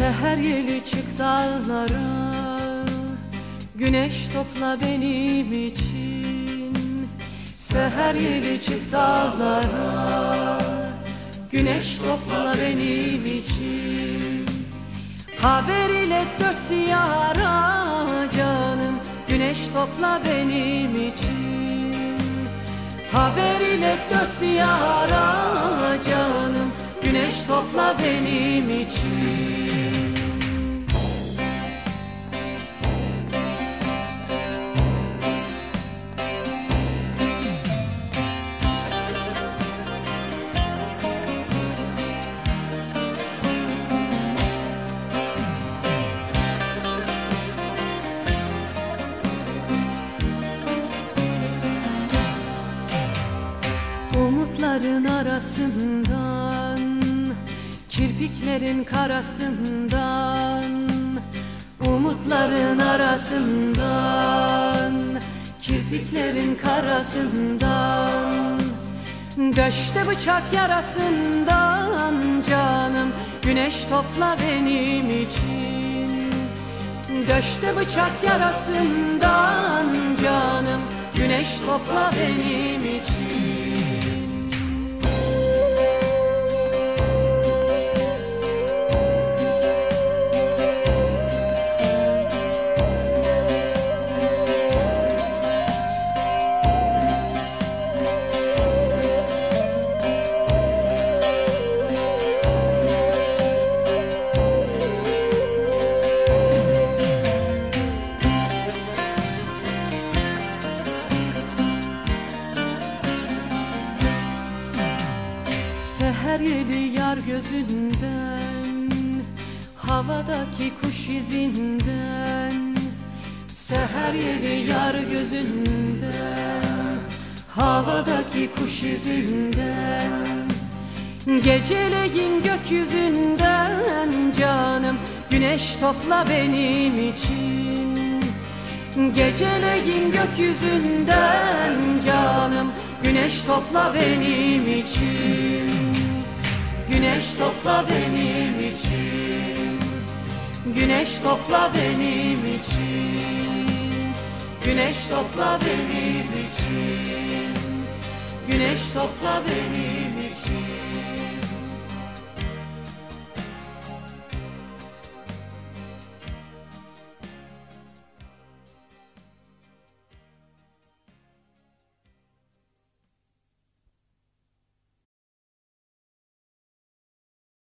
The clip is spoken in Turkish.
Seher yeli çık dağlara, güneş topla benim için. Seher yeli çık dağlara, güneş topla benim için. Haber ile dört diyara canım, güneş topla benim için. Haber ile dört diyara canım, güneş topla benim için. Umutların arasından, kirpiklerin karasından, umutların arasından, kirpiklerin karasından, döşte bıçak yarasından canım, güneş topla benim için. Döşte bıçak yarasından canım, güneş topla benim için. Seher yeli yar gözünden, havadaki kuş izinden. Seher yeli yar gözünden, havadaki kuş izinden. Geceleyin gökyüzünden canım, güneş topla benim için. Geceleyin gökyüzünden canım, güneş topla benim için. Güneş topla benim için. Güneş topla benim için. Güneş topla benim için. Güneş topla benim için.